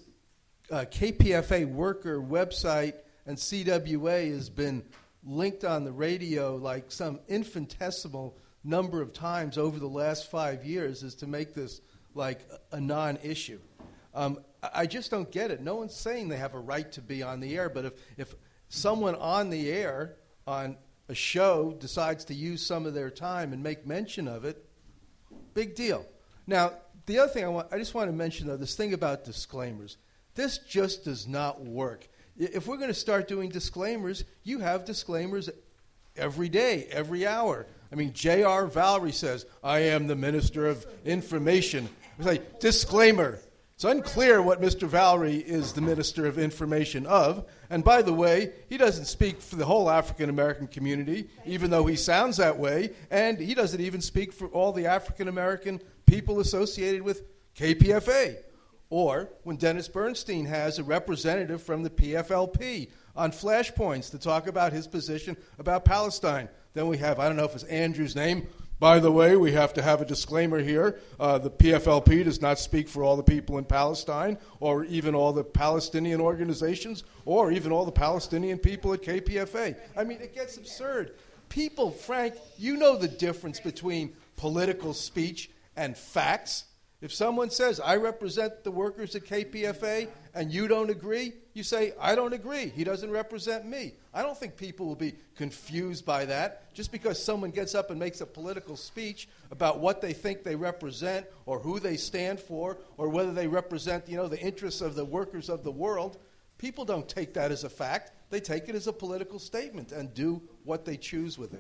[SPEAKER 7] KPFA worker website and CWA has been linked on the radio like some infinitesimal number of times over the last 5 years is to make this like a non-issue. I just don't get it. No one's saying they have a right to be on the air, but if someone on the air on a show decides to use some of their time and make mention of it, big deal. Now, the other thing I just want to mention, though, this thing about disclaimers. This just does not work. If we're going to start doing disclaimers, you have disclaimers every day, every hour. I mean, J.R. Valerie says, I am the Minister of Information. It's like, disclaimer. It's unclear what Mr. Valerie is the Minister of Information of. And by the way, he doesn't speak for the whole African-American community, even though he sounds that way. And he doesn't even speak for all the African-American people associated with KPFA. Or when Dennis Bernstein has a representative from the PFLP on Flashpoints to talk about his position about Palestine. Then we have, I don't know if it's Andrew's name. By the way, we have to have a disclaimer here. The PFLP does not speak for all the people in Palestine or even all the Palestinian organizations or even all the Palestinian people at KPFA. I mean, it gets absurd. People, Frank, you know the difference between political speech and facts. If someone says, I represent the workers at KPFA, and you don't agree, you say, I don't agree. He doesn't represent me. I don't think people will be confused by that just because someone gets up and makes a political speech about what they think they represent or who they stand for or whether they represent, the interests of the workers of the world. People don't take that as a fact. They take it as a political statement and do what they choose with it.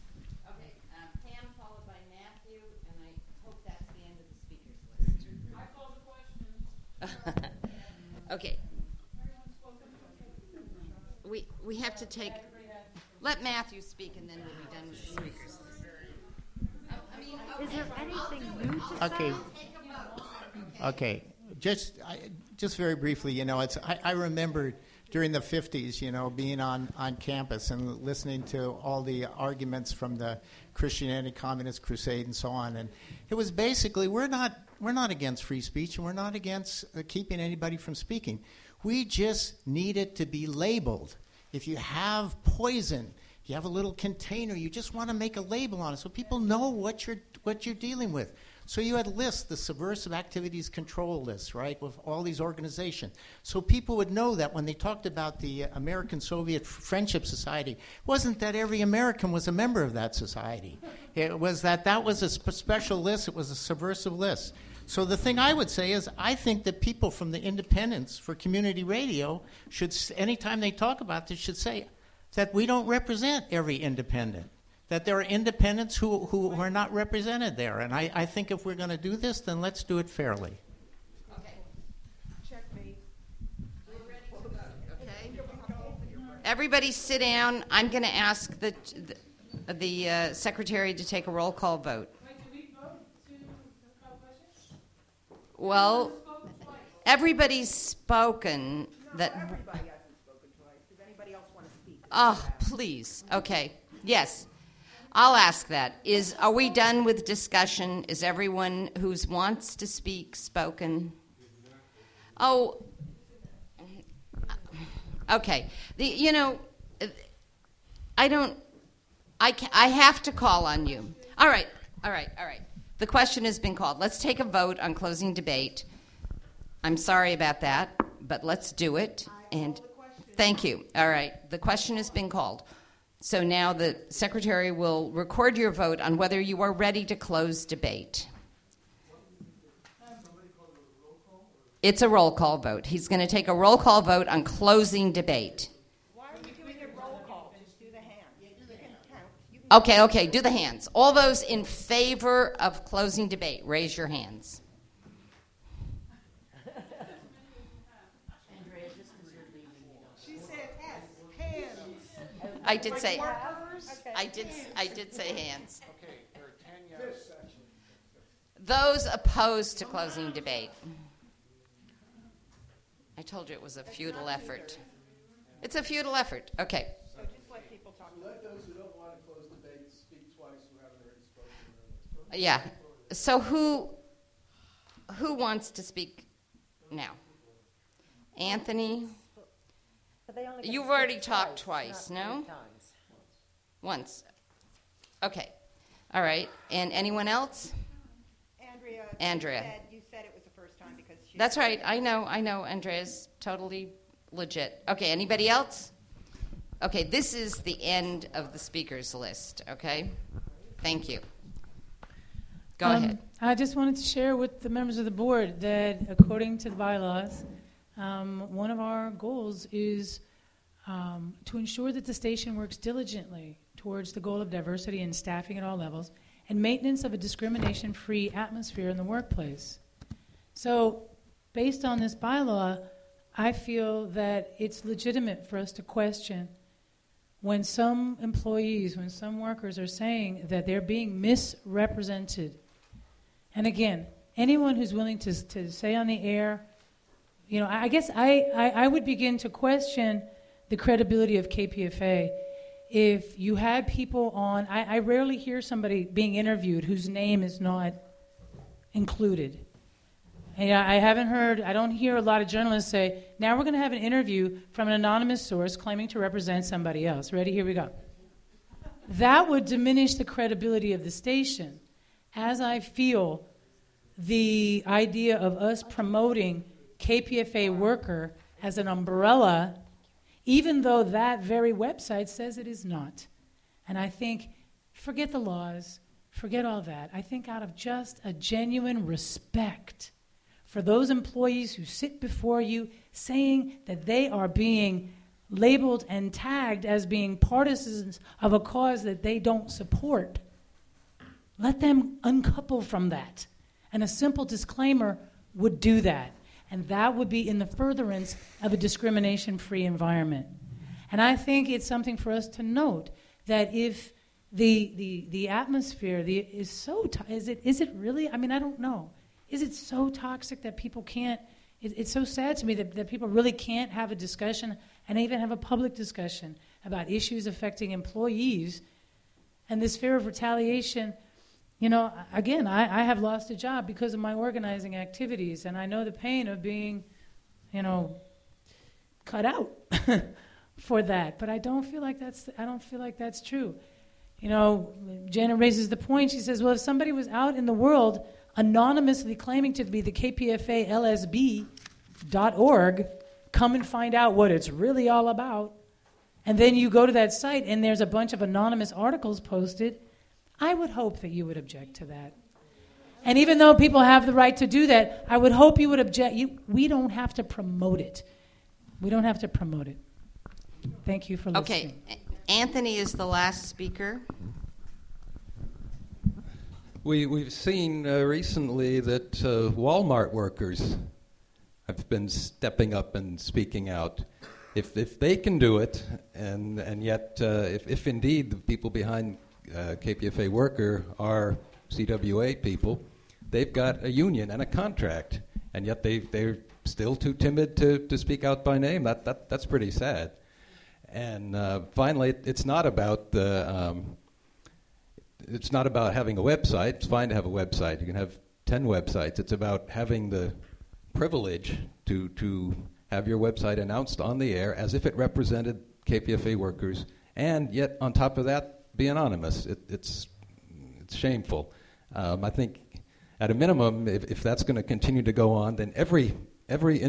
[SPEAKER 1] Okay. We have to take. Let Matthew speak, and then we'll be done with the speakers.
[SPEAKER 12] Is there anything new to say? Okay. Just very briefly, I remember during the 50s, being on campus and listening to all the arguments from the Christian Anti-Communist Crusade and so on, and it was basically we're not against free speech, and we're not against keeping anybody from speaking. We just need it to be labeled. If you have poison, you have a little container, you just want to make a label on it so people know what you're dealing with. So you had lists, the Subversive Activities Control List, right, with all these organizations. So people would know that when they talked about the American-Soviet Friendship Society, it wasn't that every American was a member of that society. It was that was a special list. It was a subversive list. So the thing I would say is I think that people from the Independents for Community Radio should, anytime they talk about this, should say that we don't represent every independent, that there are independents who are not represented there. And I think if we're going to do this, then let's do it fairly.
[SPEAKER 1] Okay. Checkmate. We're ready to vote, okay? Everybody sit down. I'm going to ask the secretary to take a roll call vote. Well, everybody's spoken. That.
[SPEAKER 9] Everybody hasn't spoken twice. Does anybody else want to speak?
[SPEAKER 1] Oh, please. Okay. Yes. I'll ask that. Are we done with discussion? Is everyone who wants to speak spoken? Oh. Okay. I have to call on you. All right. The question has been called. Let's take a vote on closing debate. I'm sorry about that, but let's do it. And thank you. All right. The question has been called. So now the secretary will record your vote on whether you are ready to close debate. It's a roll call vote. He's going to take a roll call vote on closing debate.
[SPEAKER 9] Why are you doing a roll call? Just do the hand. You can count.
[SPEAKER 1] Okay, do the hands. All those in favor of closing debate, raise your hands.
[SPEAKER 6] She said hands.
[SPEAKER 1] I did say hands.
[SPEAKER 14] Okay, there are 10 yes.
[SPEAKER 1] Those opposed to closing debate. I told you it was a futile effort. It's a futile effort. Okay.
[SPEAKER 9] So just let people talk.
[SPEAKER 7] Let those who don't want to close debate speak twice who haven't already spoken.
[SPEAKER 1] Yeah. So who wants to speak now? Anthony? You've already talked twice, no? Once. Okay. All right. And anyone else? Andrea.
[SPEAKER 9] You said it was the first time because she...
[SPEAKER 1] That's right. I know. Andrea's totally legit. Okay. Anybody else? Okay. This is the end of the speakers list. Okay. Thank you. Go ahead.
[SPEAKER 5] I just wanted to share with the members of the board that according to the bylaws, one of our goals is to ensure that the station works diligently towards the goal of diversity in staffing at all levels and maintenance of a discrimination-free atmosphere in the workplace. So, based on this bylaw, I feel that it's legitimate for us to question when some employees, when some workers are saying that they're being misrepresented. And again, anyone who's willing to say on the air, you know, I guess I would begin to question the credibility of KPFA if you had people on. I rarely hear somebody being interviewed whose name is not included. And I don't hear a lot of journalists say, now we're going to have an interview from an anonymous source claiming to represent somebody else. Ready? Here we go. That would diminish the credibility of the station, as I feel the idea of us promoting KPFA Worker as an umbrella, even though that very website says it is not. And I think, forget the laws, forget all that. I think out of just a genuine respect for those employees who sit before you saying that they are being labeled and tagged as being partisans of a cause that they don't support, let them uncouple from that. And a simple disclaimer would do that. And that would be in the furtherance of a discrimination-free environment. And I think it's something for us to note that if the atmosphere is so is it really? I mean, I don't know. Is it so toxic that people can't? It's so sad to me that people really can't have a discussion and even have a public discussion about issues affecting employees, and this fear of retaliation. You know, again, I have lost a job because of my organizing activities, and I know the pain of being, cut out for that. But I don't feel like that's true. You know, Janet raises the point. She says, well, if somebody was out in the world anonymously claiming to be the KPFA LSB.org, come and find out what it's really all about. And then you go to that site and there's a bunch of anonymous articles posted. I would hope that you would object to that. And even though people have the right to do that, I would hope you would object. We don't have to promote it. We don't have to promote it. Thank you for listening.
[SPEAKER 1] Okay. Anthony is the last speaker.
[SPEAKER 10] We've seen recently that Walmart workers have been stepping up and speaking out. If they can do it, and yet if indeed the people behind KPFA Worker are CWA people, they've got a union and a contract, and yet they're still too timid to speak out by name. That's pretty sad. And finally, it's not about it's not about having a website. It's fine to have a website. You can have 10 websites. It's about having the privilege to have your website announced on the air as if it represented KPFA workers, and yet on top of that, be anonymous. It's shameful. I think at a minimum, if that's going to continue to go on, then every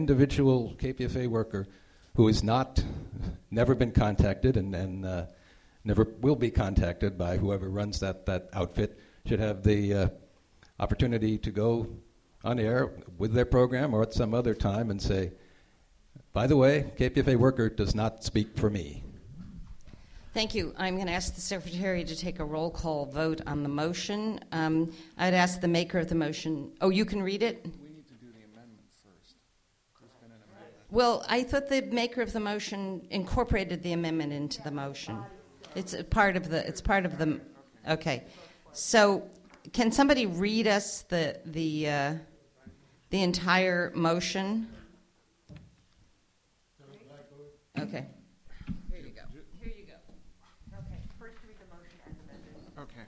[SPEAKER 10] individual KPFA worker who has never been contacted and never will be contacted by whoever runs that outfit, should have the opportunity to go on air with their program or at some other time and say, by the way, KPFA worker does not speak for me.
[SPEAKER 1] Thank you. I'm going to ask the Secretary to take a roll call vote on the motion. I'd ask the maker of the motion. Oh, you can read it?
[SPEAKER 17] We need to do the amendment first. There's been an amendment.
[SPEAKER 1] Well, I thought the maker of the motion incorporated the amendment into the motion. It's a part of the. It's part of the. Okay. So, can somebody read us the entire motion? Okay. Here you go. Here you go.
[SPEAKER 9] Okay, first read the motion as amended.
[SPEAKER 17] Okay.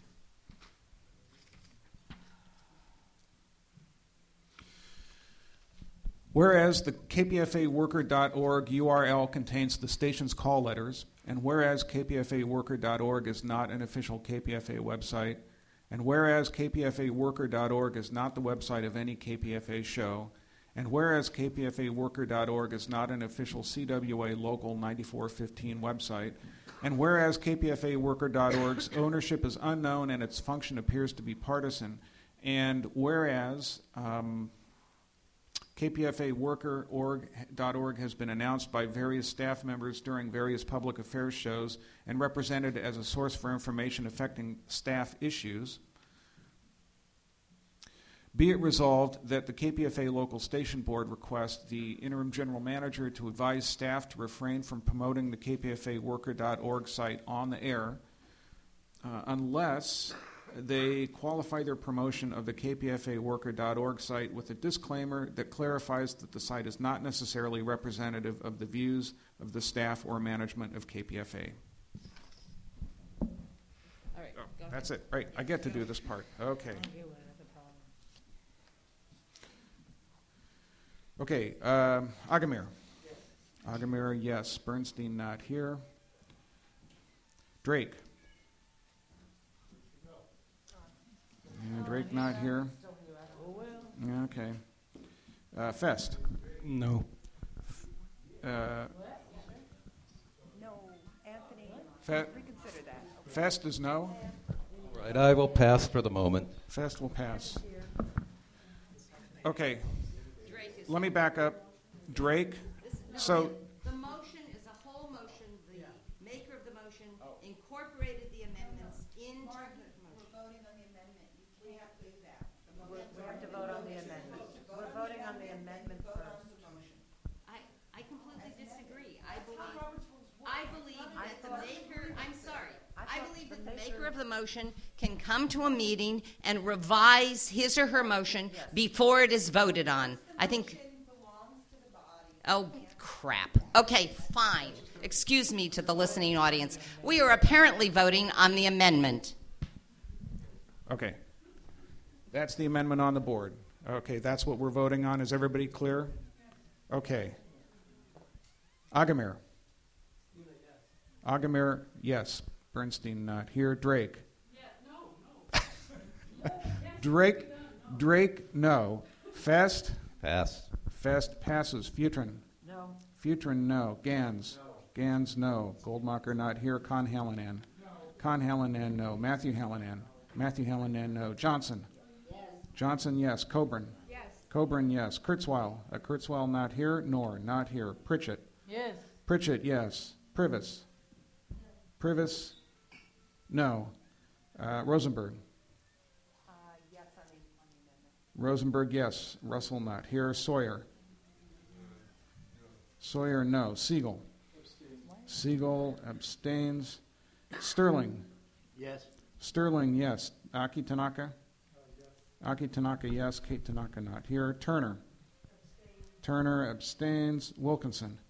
[SPEAKER 17] Whereas the kpfaworker.org URL contains the station's call letters, and whereas kpfaworker.org is not an official KPFA website, and whereas kpfaworker.org is not the website of any KPFA show, and whereas kpfaworker.org is not an official CWA Local 9415 website, and whereas kpfaworker.org's ownership is unknown and its function appears to be partisan, and whereas kpfaworker.org has been announced by various staff members during various public affairs shows and represented as a source for information affecting staff issues, be it resolved that the KPFA local station board requests the interim general manager to advise staff to refrain from promoting the kpfaworker.org site on the air unless they qualify their promotion of the kpfaworker.org site with a disclaimer that clarifies that the site is not necessarily representative of the views of the staff or management of KPFA.
[SPEAKER 1] All right,
[SPEAKER 17] that's it. Right, I get to do this part. Okay. Okay, Agamir. Yes. Agamir, yes. Bernstein, not here. Drake. Yeah, Drake, not here. Okay. Fest.
[SPEAKER 16] No.
[SPEAKER 9] No, Anthony. Reconsider that.
[SPEAKER 17] Fest is no.
[SPEAKER 10] Right, I will pass for the moment.
[SPEAKER 17] Fest will pass. Okay. Let me back up. Drake. So.
[SPEAKER 1] The motion is a whole motion. The maker of the motion incorporated the amendments into the motion.
[SPEAKER 9] We're voting on the amendment. You can't do that. We have to vote on the amendment. We're voting on the amendment first.
[SPEAKER 1] I completely disagree. I believe that the maker. I'm sorry. I believe that the maker of the motion can come to a meeting and revise his or her motion before it is voted on. I think. Oh, crap. Okay, fine. Excuse me to the listening audience. We are apparently voting on the amendment.
[SPEAKER 17] Okay. That's the amendment on the board. Okay, that's what we're voting on. Is everybody clear? Okay. Agamir. Agamir, yes. Bernstein, not here. Drake. Drake, no. Fest?
[SPEAKER 10] Pass.
[SPEAKER 17] Fest passes. Futrin?
[SPEAKER 9] No.
[SPEAKER 17] Futrin, no. Gans? No. Gans, no. Goldmacher, not here. Con-Hallinan? No. Con-Hallinan, no. Matthew Hallinan? Matthew Hallinan, no. Johnson? Yes. Johnson, yes. Coburn?
[SPEAKER 9] Yes.
[SPEAKER 17] Coburn, yes. Kurzweil? Kurzweil, not here. Nor, not here. Pritchett?
[SPEAKER 5] Yes.
[SPEAKER 17] Pritchett, yes. Privis? Privis? No. Rosenberg?
[SPEAKER 9] Yes on the amendment.
[SPEAKER 17] Rosenberg, yes. Russell, not here. Sawyer? Sawyer, no. Siegel? Siegel abstains. Sterling?
[SPEAKER 12] Yes.
[SPEAKER 17] Sterling, yes. Aki Tanaka? Aki Tanaka, yes. Kate Tanaka, not here. Turner? Turner abstains. Wilkinson?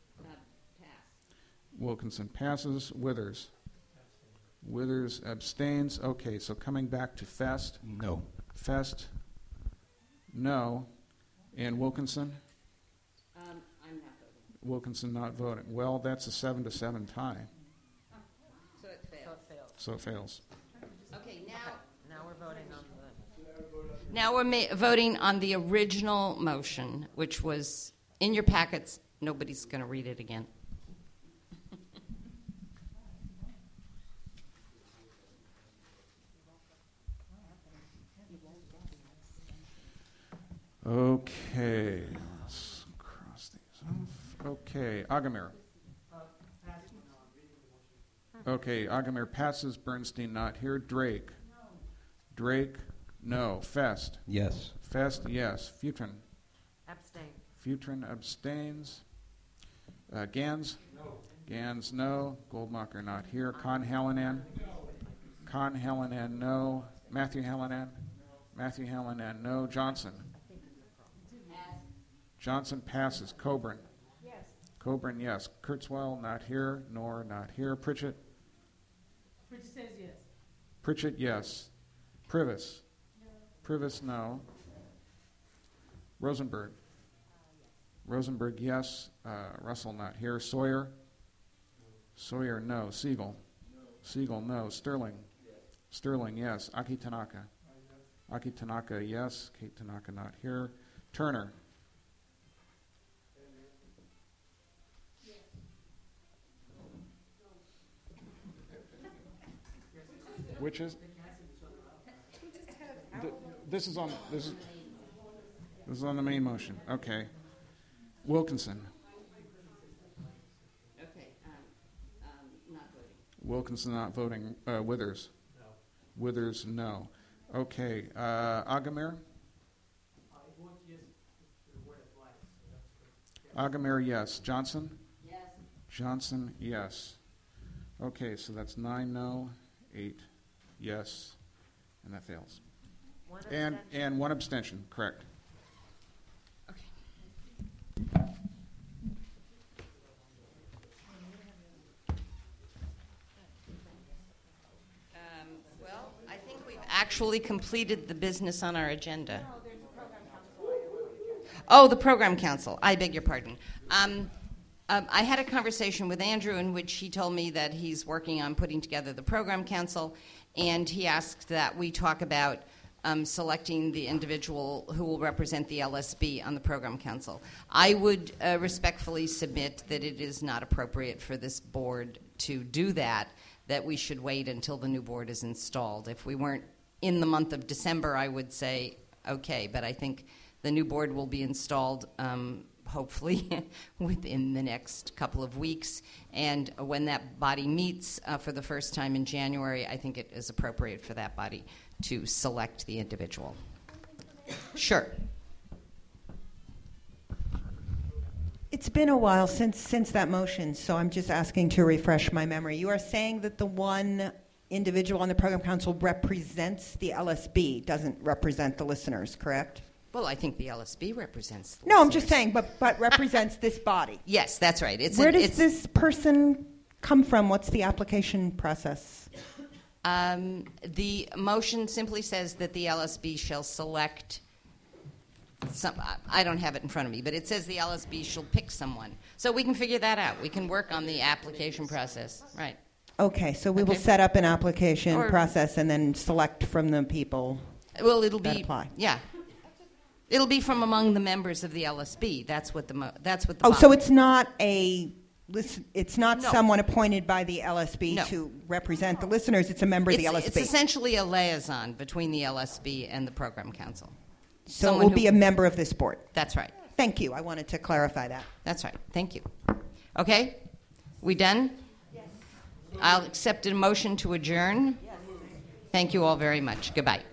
[SPEAKER 17] Wilkinson passes. Withers? Withers abstains. Okay, so coming back to Fest.
[SPEAKER 10] No.
[SPEAKER 17] Fest, no. And Wilkinson?
[SPEAKER 1] I'm not voting.
[SPEAKER 17] Wilkinson not voting. Well, that's a 7-7 tie.
[SPEAKER 1] So it fails.
[SPEAKER 17] So it fails.
[SPEAKER 1] Okay,
[SPEAKER 9] now we're voting on the.
[SPEAKER 1] Now we're voting on the original motion, which was in your packets. Nobody's going to read it again.
[SPEAKER 17] Okay, let's cross these off. Okay, Agamir. Okay, Agamir passes. Bernstein not here. Drake. No. Drake, no. Fest.
[SPEAKER 10] Yes.
[SPEAKER 17] Fest, yes. Futrin.
[SPEAKER 1] Abstain.
[SPEAKER 17] Futrin abstains. Gans. No. Gans, no. Goldmacher not here. Con-Hallinan. No. Con-Hallinan, no. Matthew Hallinan. Matthew Hallinan, no. Johnson. Johnson passes. Coburn.
[SPEAKER 5] Yes.
[SPEAKER 17] Coburn, yes. Kurzweil, not here. Nor, not here. Pritchett.
[SPEAKER 5] Pritchett says yes.
[SPEAKER 17] Pritchett, yes. Privis. No. Privis, no. Rosenberg. Rosenberg, yes. Russell, not here. Sawyer. Sawyer, no. Siegel. Siegel, no. Sterling. Sterling, yes. Aki Tanaka. Aki Tanaka, yes. Kate Tanaka, not here. Turner. Which is? This is on the main motion. Okay. Wilkinson.
[SPEAKER 1] Okay. Not voting.
[SPEAKER 17] Wilkinson not voting. Withers. No. Withers, no. Okay. Agamir. Agamir, yes. Johnson.
[SPEAKER 1] Yes.
[SPEAKER 17] Johnson, yes. Okay, so that's 9 no, 8 yes, and that fails. And one abstention, correct.
[SPEAKER 1] Well, I think we've actually completed the business on our agenda. Oh, the program council. I beg your pardon. I had a conversation with Andrew in which he told me that he's working on putting together the program council, and he asked that we talk about selecting the individual who will represent the LSB on the program council. I would respectfully submit that it is not appropriate for this board to do that we should wait until the new board is installed. If we weren't in the month of December, I would say okay, but I think the new board will be installed hopefully within the next couple of weeks. And when that body meets for the first time in January, I think it is appropriate for that body to select the individual. Sure.
[SPEAKER 9] It's been a while since that motion, so I'm just asking to refresh my memory. You are saying that the one individual on the program council represents the LSB, doesn't represent the listeners, correct?
[SPEAKER 1] Well, I think the LSB represents the
[SPEAKER 9] No,
[SPEAKER 1] listeners.
[SPEAKER 9] I'm just saying, but represents this body.
[SPEAKER 1] Yes, that's right.
[SPEAKER 9] Where does this person come from? What's the application process?
[SPEAKER 1] The motion simply says that the LSB shall select some. I don't have it in front of me, but it says the LSB shall pick someone. So we can figure that out. We can work on the application process. Right.
[SPEAKER 9] Okay, so we will set up an application process and then select from the people
[SPEAKER 1] it'll
[SPEAKER 9] that
[SPEAKER 1] be,
[SPEAKER 9] apply.
[SPEAKER 1] Yeah. It'll be from among the members of the LSB. That's what the
[SPEAKER 9] so it's not someone appointed by the LSB
[SPEAKER 1] No.
[SPEAKER 9] to represent the listeners. It's a member of the LSB.
[SPEAKER 1] It's essentially a liaison between the LSB and the program council.
[SPEAKER 9] So
[SPEAKER 1] Someone
[SPEAKER 9] it will be a member of this board.
[SPEAKER 1] That's right.
[SPEAKER 9] Thank you. I wanted to clarify that.
[SPEAKER 1] That's right. Thank you. Okay? We done? Yes. I'll accept a motion to adjourn. Yes. Thank you all very much. Goodbye.